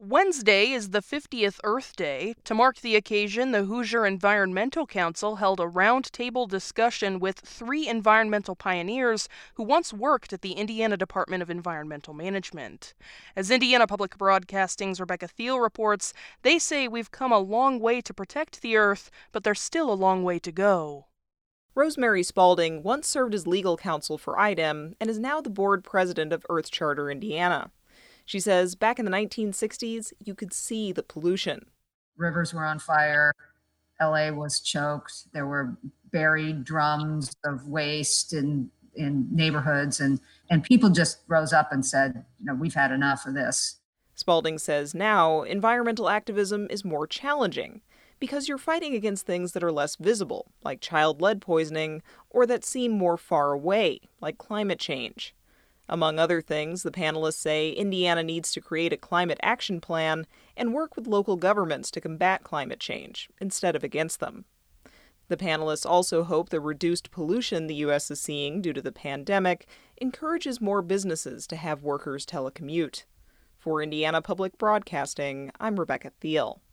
Wednesday is the 50th Earth Day. To mark the occasion, the Hoosier Environmental Council held a roundtable discussion with 3 environmental pioneers who once worked at the Indiana Department of Environmental Management. As Indiana Public Broadcasting's Rebecca Thiel reports, they say we've come a long way to protect the Earth, but there's still a long way to go. Rosemary Spalding once served as legal counsel for IDEM and is now the board president of Earth Charter Indiana. She says back in the 1960s, you could see the pollution. Rivers were on fire. LA was choked. There were buried drums of waste in neighborhoods, and people just rose up and said, we've had enough of this. Spalding says now environmental activism is more challenging because you're fighting against things that are less visible, like child lead poisoning, or that seem more far away, like climate change. Among other things, the panelists say Indiana needs to create a climate action plan and work with local governments to combat climate change instead of against them. The panelists also hope the reduced pollution the U.S. is seeing due to the pandemic encourages more businesses to have workers telecommute. For Indiana Public Broadcasting, I'm Rebecca Thiel.